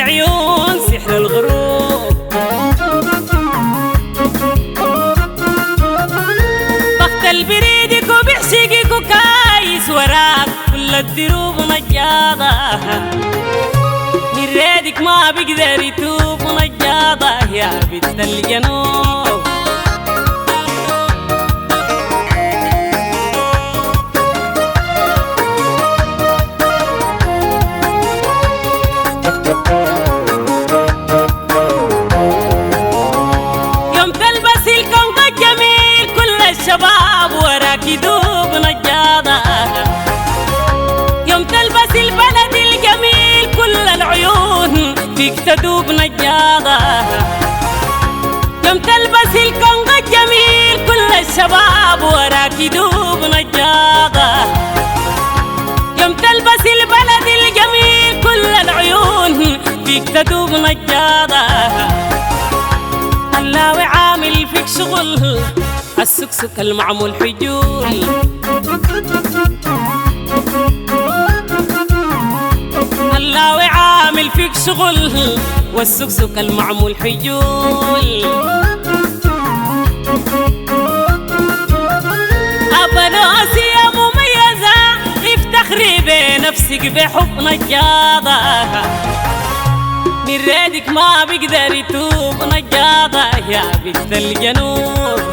العيون سحر الغروب. بخت البريدك وبعشقك وكايس وراك كل الدروب نجاضة. من ريدك ما بيقدر يتوب نجاضة يا بنت الجنوب. يوم تلبس الكنقة الجميل كل الشباب وراك يدوب نجاضة. يوم تلبس البلد الجميل كل العيون فيك تدوب نجاضة. يوم تلبس الكنقة الجميل كل الشباب وراك يدوب نجاضة. يوم تلبس البلد الجميل كل العيون فيك تدوب نجاضة. الله عامل فيك شغل السكسك المعمول حجول. الله عامل فيك شغل والسكسك المعمول حجول. أبناسي يا مميزة افتخري بنفسك بحب نجاضة. من ريدك ما بيقدر يتوب نجاضة يا بنت الجنوب.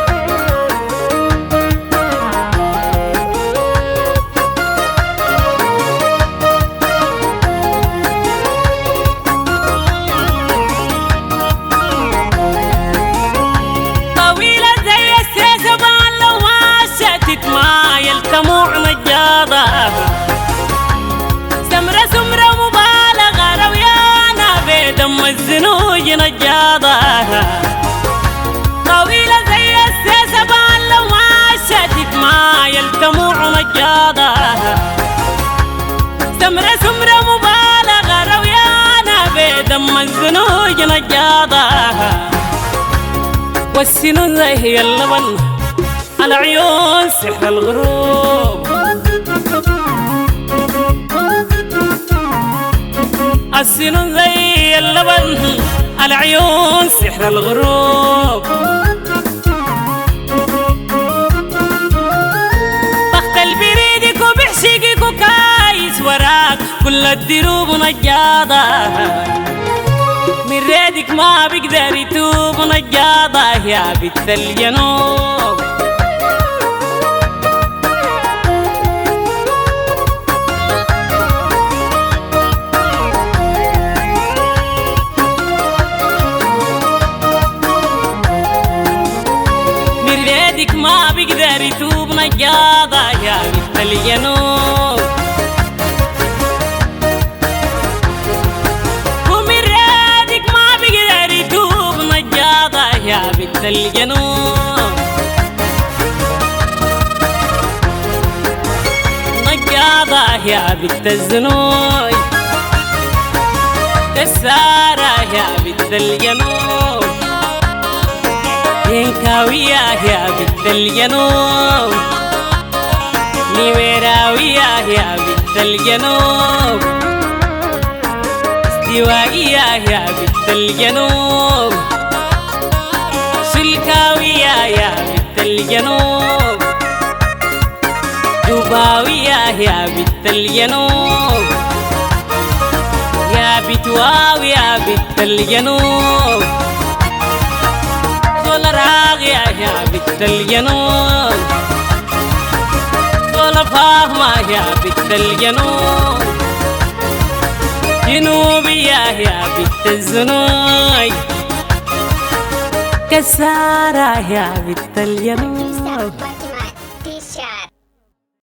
طويلة زي السيسبان لو ماشية تتمايل تموع نجاضة. سمرة سمرة مبالغة رويانة بدم الزنوج نجاضة. طويلة زي السيسبان لو ماشية تتمايل تموع نجاضة. سمرة سمرة مبالغة رويانة بدم الزنوج نجاضة. والسنون زي اللبن على عيون سحر الغروب. السنون زي اللبن على عيون سحر الغروب. بخت البريدك وبعشقك وكايس وراك كل الدروب نجاضة. من ريدك ما بيقدر يتوب نجاضة يا بنت الجنوب. من ريدك ما بيقدر يتوب نجاضة يا بنت الجنوب. يا بنت الجنوب نجاضة يا بنت الزنوج. كسارة يا بنت الجنوب. ينكاوية يا بنت الجنوب. نيويراوية يا بنت الجنوب. استوائية يا بنت الجنوب. سلكاوية يا بنت الجنوب. دباوية يا بنت الجنوب. يا بتواوي يا بنت الجنوب. طول راغية يا بنت الجنوب. طول فاهمة يا بنت الجنوب. جنوبية يا بنت الزنوج. كسارة يا بنت الجنوب.